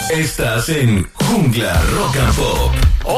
Estás en Jungla Rock and Pop.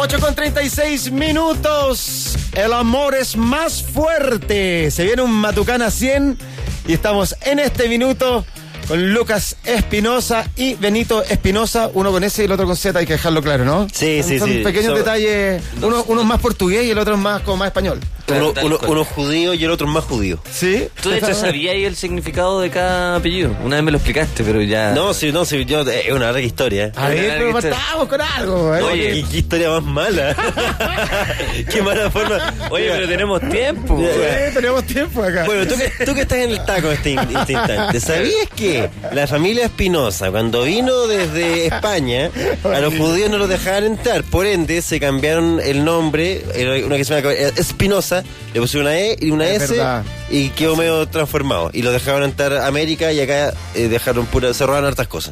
8:36. El amor es más fuerte. Se viene un Matucana 100 y estamos en este minuto con Lucas Espinosa y Benito Espinosa, uno con S y el otro con Z, hay que dejarlo claro, ¿no? Sí. Son pequeños detalles, uno es más portugués y el otro es más como más español. Uno es judío y el otro es más judío. ¿Sí? Tú de hecho sabías el significado de cada apellido. Una vez me lo explicaste, pero ya... No, yo, es una larga historia. A ver, pero larga partamos con algo. Oye, ¿Qué historia más mala? Qué mala forma. Oye, pero tenemos tiempo. Tenemos tiempo acá. Bueno, tú que estás en el taco en este instante, ¿sabías que la familia Espinosa, cuando vino desde España, a los judíos no los dejaban entrar? Por ende, se cambiaron el nombre, una que se llama Espinosa, le pusieron una E y una Es S verdad. y quedó medio transformado. Y los dejaban entrar a América y acá se robaron hartas cosas.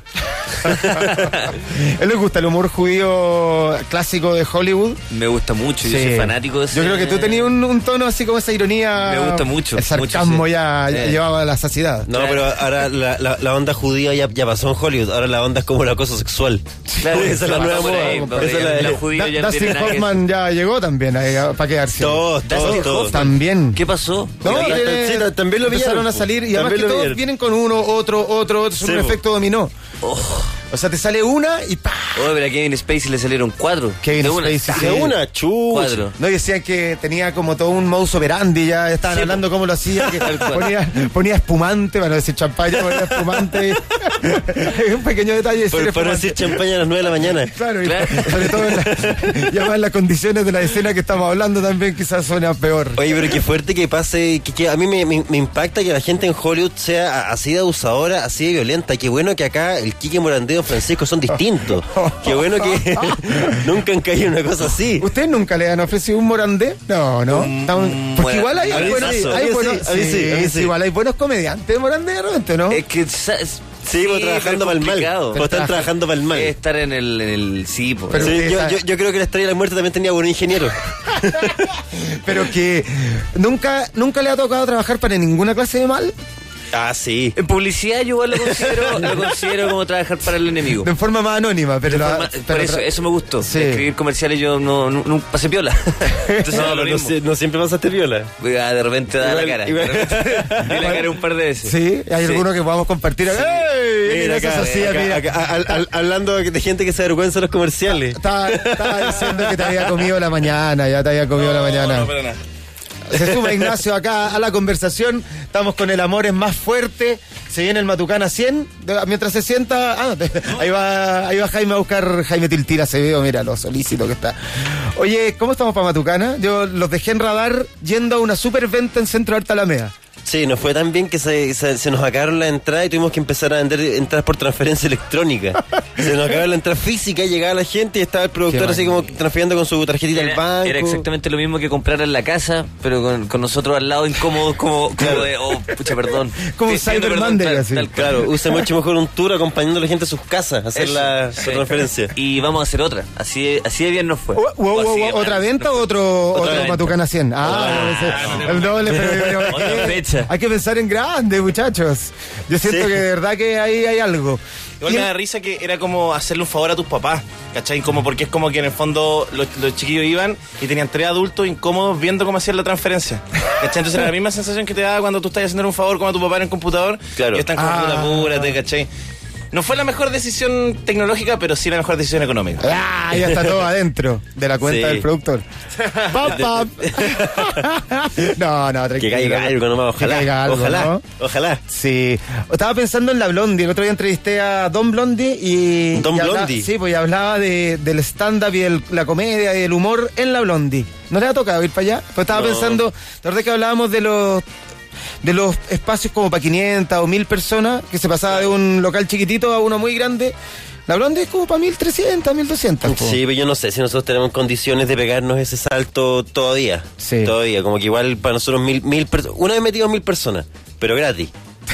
¿A él les gusta el humor judío clásico de Hollywood? Me gusta mucho, yo soy fanático de eso. Yo creo que tú tenías un tono así como esa ironía. Me gusta mucho. El sarcasmo mucho, sí. ya llevaba a la saciedad. No, pero ahora la onda judía ya pasó en Hollywood. Ahora la onda es como el acoso sexual. Claro, esa es la nueva por moda. ahí, Esa es la- los judíos ya no Dustin tienen nada que Hoffman ya llegó también para quedarse. Todos. También. ¿Qué pasó? No, Sí, también lo empezaron pillaron, a salir y además también que lo todos pillaron. vienen con uno, otro, son Sí, un po. efecto dominó. O sea, te sale una y ¡pah! Oh, pero a Kevin Spacey le salieron 4. Kevin De una. Spacey, sí. De una chucha. 4. No, y decían que tenía como todo un modus operandi, ya estaban Sí, hablando cómo lo hacía, que Tal cual. ponía espumante, para no decir champaña, ponía espumante. Es un pequeño detalle de ser Para espumante. decir champaña a las 9 de la mañana. Claro, y Claro. sobre todo ya más en las condiciones de la escena que estamos hablando también quizás suena peor. Oye, pero qué fuerte que pase, que a mí me impacta que la gente en Hollywood sea así de abusadora, así de violenta. Qué bueno que acá el Quique Morandé y Don Francisco son distintos. Qué bueno que nunca han caído en una cosa así. ¿Ustedes nunca le han ofrecido un morandé? No. Porque igual hay a mí buenos, sí, hay a mí buenos, sí, a mí sí, a mí sí. igual hay buenos comediantes de morandé de repente, ¿no? Es que... Seguimos trabajando para el mal. complicado. O están trabajando para el mal. Estar en el sí, po. Pero- Sí, que- yo creo que la Estrella de la Muerte también tenía buen ingeniero. Pero que nunca le ha tocado trabajar para ninguna clase de mal, Ah, sí. En publicidad yo igual lo considero como trabajar para el enemigo. de forma más anónima, pero, Por eso me gustó. Sí. Escribir comerciales yo no pasé piola. Entonces No, lo pero mismo. no siempre pasaste viola. De repente da Igual- la cara. igual- De repente di la cara un par de veces. Sí, hay Sí. alguno que podamos compartir. ¡Ey! Mira, eso acá, se hacía, mira. hablando de gente que se avergüenza de los comerciales. Estaba diciendo que te había comido la mañana, ya te había comido la mañana. No, para nada. Se suma Ignacio acá a la conversación. Estamos con el amor es más fuerte. Se viene el Matucana 100. Mientras se sienta. Ahí va Jaime a buscar. Jaime Tiltira se veo, mira lo solícito que está. Oye, ¿cómo estamos para Matucana? Yo los dejé en radar yendo a una superventa en Centro de Arte Alameda. Sí, nos fue tan bien que se nos acabaron las entradas y tuvimos que empezar a vender entradas por transferencia electrónica. Se nos acabó la entrada física, llegaba la gente y estaba el productor Qué así como transfiriendo con su tarjetita al banco. Era exactamente lo mismo que comprar en la casa, pero con nosotros al lado incómodos, como de, oh, pucha, perdón. Como un Pidiendo Cyber perdón, Monday, tal- así. tal cual. Claro, usa mucho mejor un tour acompañando a la gente a sus casas a hacer Eso, la sí. transferencia. Y vamos a hacer otra. Así de bien nos fue. Wow, Así de ¿otra mal venta nos o fue. otro venta. Matucana 100? El doble, pero Otra fecha. hay que pensar en grande, muchachos. Yo siento Sí. que de verdad que ahí hay algo. Igual me da risa que era como hacerle un favor a tus papás, ¿cachai? Como porque es como que en el fondo los chiquillos iban y tenían 3 adultos incómodos viendo cómo hacían la transferencia, ¿cachai? Entonces era la misma sensación que te da cuando tú estás haciendo un favor como a tu papá en el computador. Claro. Y están como, puta, apúrate, ¿cachai? No fue la mejor decisión tecnológica, pero sí la mejor decisión económica. Ah, ya está todo adentro de la cuenta Sí. del productor. ¡Pap, pap! No, tranquilo. Que caiga algo nomás, Que ojalá. caiga algo, ojalá, ¿no? ojalá. Sí. Estaba pensando en la Blondie. El otro día entrevisté a Don Blondie y... Don y hablaba- Blondie. Sí, pues y hablaba del stand-up y la comedia y el humor en la Blondie. ¿No le ha tocado ir para allá? Pues estaba No. pensando, la verdad que hablábamos de los espacios como para 500 o 1000 personas, que se pasaba de un local chiquitito a uno muy grande. La Blondie es como para 1300, 1200. po. Sí, pero yo no sé si nosotros tenemos condiciones de pegarnos ese salto todavía. Sí. Todavía, como que igual para nosotros mil personas. Una vez metimos 1000 personas, pero gratis.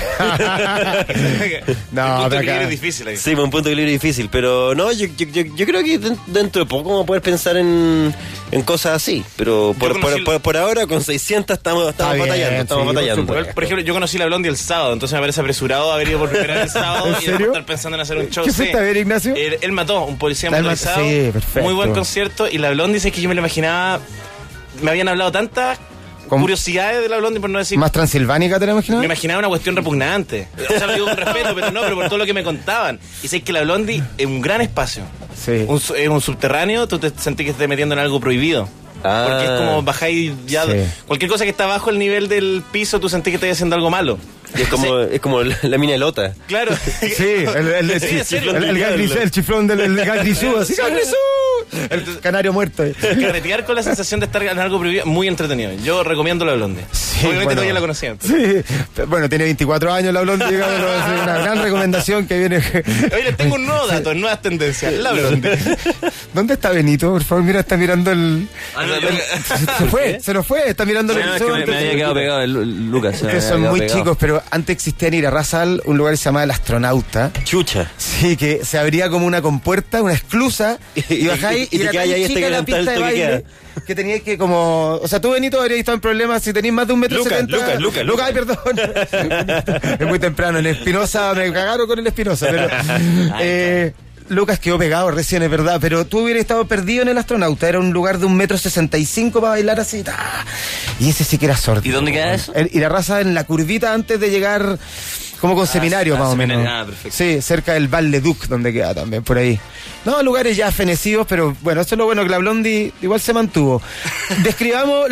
No, el punto pero de acá- equilibrio es difícil ahí. Sí, un punto de equilibrio difícil, pero no, yo creo que dentro de poco vamos a poder pensar en cosas así, pero por ahora con 600 estamos Está bien, batallando, sí, batallando. por Igual, por ejemplo, yo conocí la Blondie el sábado, entonces me parece apresurado haber ido por primera vez el sábado ¿En y después serio? estar pensando en hacer un show. ¿Qué fuiste a ver, Ignacio? Él mató, un policía Ah, él motorizado. sí, perfecto. Muy buen concierto. Y la Blondie, es que yo me lo imaginaba. Me habían hablado tantas ¿Cómo? curiosidades de la Blondie, por no decir. ¿Más transilvánica te la Me imaginas? imaginaba una cuestión repugnante. O sea, lo digo con respeto, pero por todo lo que me contaban. Y sé que la Blondie es un gran espacio. Sí. Es un subterráneo, tú te sentís que estás metiendo en algo prohibido. Ah. Porque es como bajáis ya. Sí. Cualquier cosa que está bajo el nivel del piso, tú sentís que estás haciendo algo malo. Y es como la mina de Lota. Claro. Sí, el en serio. el chiflón del gagrisú, así, ¡gagrisú! El canario muerto. Carretear con la sensación de estar en algo prohibido, muy entretenido. Yo recomiendo la Blondie. Sí, Obviamente bueno. todavía la conocía. Sí, bueno, tiene 24 años la Blondie, digamos, es una gran recomendación que viene. Oye, les tengo un nuevo dato, nuevas tendencias. La Blondie. ¿Dónde está Benito? Por favor, mira, está mirando el... Ah, no, yo- Se fue, se nos fue, está mirando No, es que me había quedado pegado el Lucas. se me Ustedes había son quedado muy pegado. chicos, pero antes existía en Irarrázaval un lugar que se llamaba El Astronauta. Chucha. Sí, que se abría como una compuerta, una esclusa, y bajáis y te era quedas tan ahí hasta chica que la levantás el pista de toque baile que teníais que como... O sea, tú, Benito, habrías estado en problemas si tenéis más de 1,70 m. Lucas. Ay, perdón. Es muy temprano. En Espinosa me cagaron con el Espinosa, pero... Lucas quedó pegado recién, es verdad, pero tú hubieras estado perdido en El Astronauta. Era un lugar de 1,65 m para bailar así. ¡ta! Y ese sí que era sordo. ¿Y dónde queda eso? Irarrázaval en la curvita antes de llegar... Como con seminario, más o menos. seminario. Ah, perfecto. Sí, cerca del Val de Duc, donde queda también, por ahí. No, lugares ya fenecidos, pero bueno, eso es lo bueno, que la Blondie igual se mantuvo. Describamos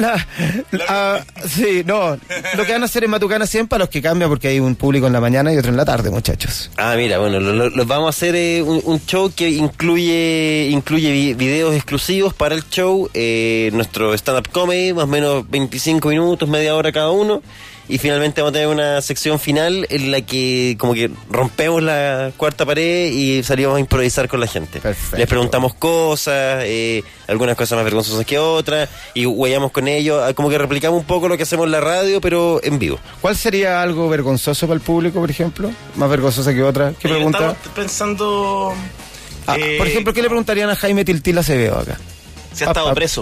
sí, no, lo que van a hacer en Matucana 100 para los que cambian, porque hay un público en la mañana y otro en la tarde, muchachos. Ah, mira, bueno, los vamos a hacer un show que incluye videos exclusivos para el show, nuestro stand-up comedy, más o menos 25 minutos, media hora cada uno. Y finalmente vamos a tener una sección final en la que como que rompemos la cuarta pared y salimos a improvisar con la gente. Perfecto. Les preguntamos cosas, algunas cosas más vergonzosas que otras, y huellamos con ellos, como que replicamos un poco lo que hacemos en la radio, pero en vivo. ¿Cuál sería algo vergonzoso para el público, por ejemplo? ¿Más vergonzosa que otra? ¿Qué pregunta? Estamos pensando. Por ejemplo, ¿qué le preguntarían a Jaime Tiltila Acevedo acá? Si ha estado preso.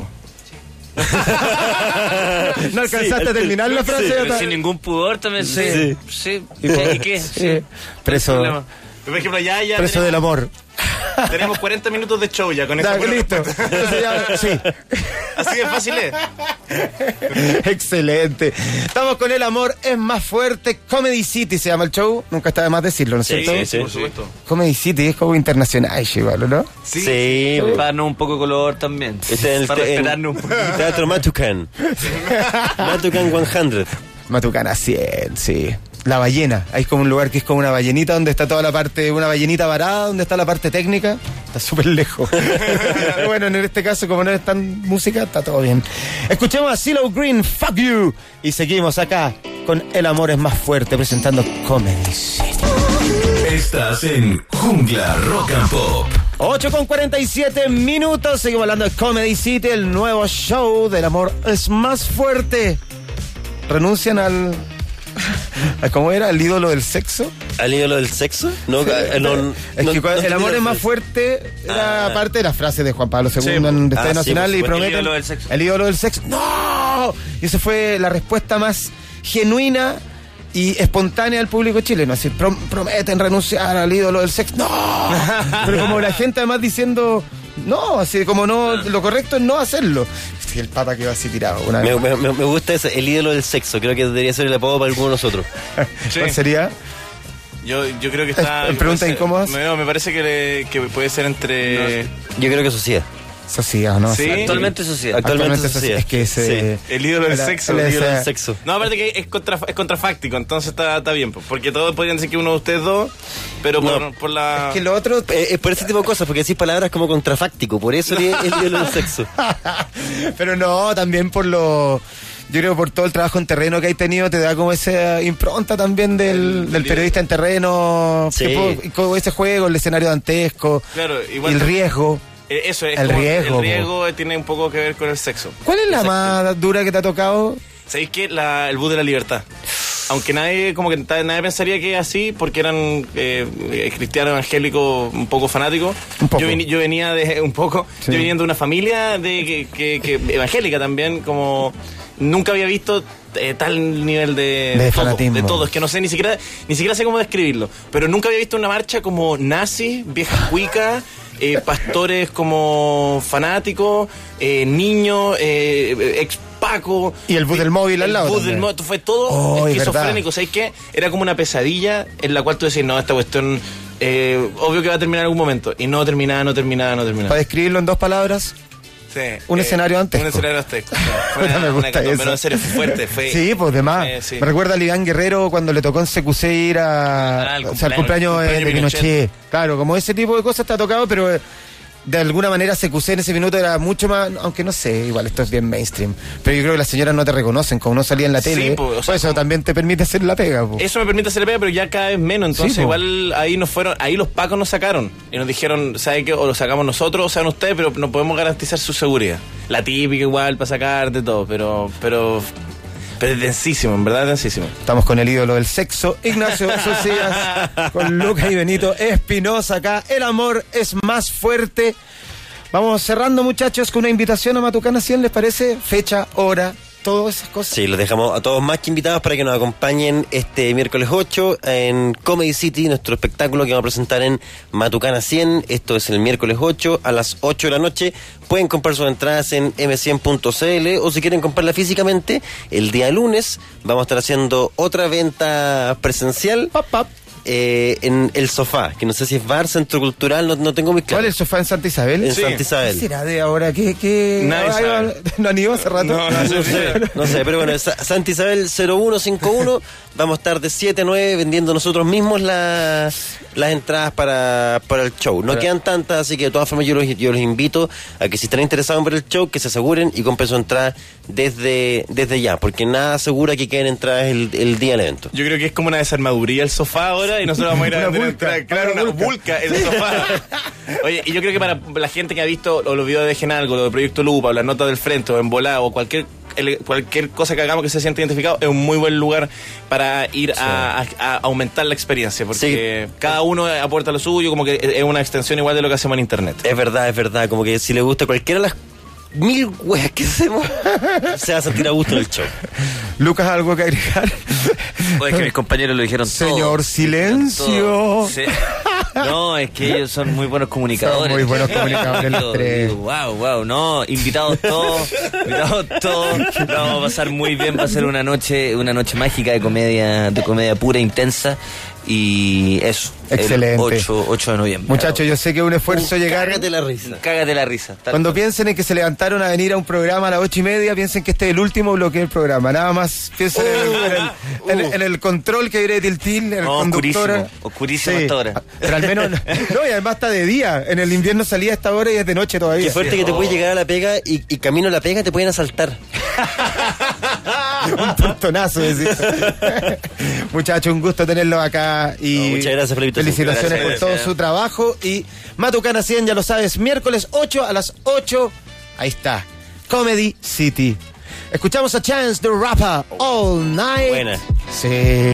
¿No alcanzaste a terminar la frase? Pero sin ningún pudor también. Sí. Sí. ¿Y por- ¿Y qué? Sí. Preso Por ejemplo, ya preso del amor. tenemos 40 minutos de show ya con Ya, esa buena listo. respuesta. Entonces ya, sí. Así de fácil es. Excelente. Estamos con El Amor es Más Fuerte. Comedy City se llama el show. Nunca está de más decirlo, ¿no es cierto? sí. Por supuesto. Comedy City es como internacional, igual, ¿no? Sí. Para darnos un poco de color también. Este es Para en respetarnos un poco. Teatro Matucan. Matucan 100. Matucana 100, sí. La ballena. Hay como un lugar que es como una ballenita donde está toda la parte, una ballenita varada, donde está la parte técnica. Está súper lejos. Pero bueno, en este caso, como no es tan música, está todo bien. Escuchemos a CeeLo Green, Fuck You. Y seguimos acá con El Amor es Más Fuerte, presentando Comedy City. Estás en Jungla Rock and Pop. 8:47 seguimos hablando de Comedy City, el nuevo show del Amor es Más Fuerte. Renuncian ¿a cómo era? ¿Al ídolo del sexo? ¿Al ídolo del sexo? No, Es que el amor es más fuerte era parte de la frase de Juan Pablo II Sí, en Estadio sí, Nacional por y supuesto. prometen El ídolo del sexo. el ídolo del sexo. ¡No! Y esa fue la respuesta más genuina y espontánea del público chileno. Así, prometen renunciar al ídolo del sexo. ¡No! Pero como la gente además diciendo no, así como no, lo correcto es no hacerlo. Sí, el pata quedó así tirado una vez. Me gusta ese, el ídolo del sexo. Creo que debería ser el apodo para alguno de nosotros. ¿Cuál sería? Yo creo que está. ¿Preguntas me parece- incómodas? Me parece que puede ser entre. Yo creo que eso sí. Sociedad, ¿no? Sí. O sea, Actualmente eso sí. Actualmente eso sí. sí. Es que ese... El ídolo del sexo. el El ídolo ese- del sexo. No, aparte que es contrafáctico, entonces está bien, pues, porque todos podrían decir que uno de ustedes dos, pero por la. Es que lo otro... Es por ese tipo de cosas, porque decís palabras como contrafáctico. Por eso el ídolo del sexo. Pero no, también por lo... Yo creo que por todo el trabajo en terreno que hay tenido te da como esa impronta también del periodista en terreno, Sí. como ese juego, el escenario dantesco, Claro, y igual. el riesgo. Eso es. el como- riesgo, El riesgo tiene un poco que ver con el sexo. ¿Cuál es la más dura que te ha tocado? ¿Sabéis qué? El bus de la libertad. aunque nadie pensaría que es así, porque eran cristianos evangélicos un poco fanáticos. Yo venía de yo venía de una familia que evangélica también, como nunca había visto tal nivel de fanatismo. De todo, es que no sé, ni siquiera sé cómo describirlo, pero nunca había visto una marcha como nazi, viejas cuicas, pastores como fanáticos, niños, ex Paco. Y el bus del móvil al lado. El bus del móvil, fue todo esquizofrénico. ¿Sabes qué? Era como una pesadilla en la cual tú decís, no, esta cuestión, obvio que va a terminar en algún momento. Y no terminaba. Para describirlo en 2 palabras. Sí, un escenario antesco. Un escenario antesco. Me gusta eso. Pero en serio, fuerte. Sí, pues demás. Sí. Me recuerda a Iván Guerrero cuando le tocó en CQC ir al cumpleaños de Pinochet. Claro, como ese tipo de cosas te ha tocado, pero de alguna manera CQC en ese minuto era mucho más, aunque no sé, igual esto es bien mainstream, pero yo creo que las señoras no te reconocen, como no salía en la tele, pues, pues eso también te permite hacer la pega. Pues. Eso me permite hacer la pega, pero ya cada vez menos, entonces igual ahí los pacos nos sacaron y nos dijeron, ¿sabe qué? O lo sacamos nosotros o sean ustedes, pero no podemos garantizar su seguridad. La típica igual para sacarte todo, pero es densísimo, en verdad es densísimo. Estamos con el ídolo del sexo, Ignacio Socias, con Lucas y Benito Espinosa acá. El amor es más fuerte. Vamos cerrando, muchachos, con una invitación a Matucana 100, ¿les parece? Fecha, hora, todas esas cosas. Sí, los dejamos a todos más que invitados para que nos acompañen este miércoles 8 en Comedy City, nuestro espectáculo que vamos a presentar en Matucana 100. Esto es el miércoles 8 a las 8 de la noche. Pueden comprar sus entradas en m100.cl o si quieren comprarla físicamente, el día lunes vamos a estar haciendo otra venta presencial. En El Sofá, que no sé si es bar, centro cultural, no tengo muy claro. ¿Cuál es el Sofá en Santa Isabel? En Santa Isabel. ¿Qué será de ahora? ¿Qué? Nadie sabe. ¿No han ido hace rato? No sé, pero bueno, Santa Isabel 0151, vamos a estar de 7 a 9 vendiendo nosotros mismos las entradas para el show. No quedan tantas, así que de todas formas yo los invito a que si están interesados en ver el show, que se aseguren y compren su entrada desde ya, porque nada asegura que queden entradas el día del evento. Yo creo que es como una desarmaduría el sofá ahora y nosotros vamos a ir a vender una vulca el sofá. Oye, y yo creo que para la gente que ha visto o los videos de Genalgo, lo de Proyecto Lupa, o las notas del frente, o en Volado, o cualquier cosa que hagamos que se sienta identificado, es un muy buen lugar para ir a aumentar la experiencia, porque cada uno aporta lo suyo, como que es una extensión igual de lo que hacemos en internet. Es verdad, como que si le gusta cualquiera de las 1000 weas que hacemos, se va a sentir a gusto en el show. Lucas, ¿algo que agregar? O es que mis compañeros lo dijeron todo. Señor, silencio. Sí. No, es que ellos son muy buenos comunicadores. Son muy buenos comunicadores los tres. Wow, no, invitados todos. Lo vamos a pasar muy bien, va a ser una noche mágica de comedia pura, intensa. Y eso. Excelente. El 8 de noviembre. Muchachos, yo sé que es un esfuerzo llegar. Cágate la risa. Cágate la risa. Cuando piensen en que se levantaron a venir a un programa a las 8:30, piensen que este es el último bloque del programa. Nada más piensen en el control que viene de Tiltil, en el conductor. Oscurísimo esta hora. Pero al menos. No, y además está de día. En el invierno salía a esta hora y es de noche todavía. Qué fuerte que te puedes llegar a la pega y camino a la pega te pueden asaltar. Un portonazo, decís. Muchachos, un gusto tenerlos acá. Y muchas gracias por la invitación. Felicitaciones por todo su trabajo. Y Matucana 100, ya lo sabes, miércoles 8 a las 8. Ahí está. Comedy City. Escuchamos a Chance the Rapper All Night. Buena. Sí.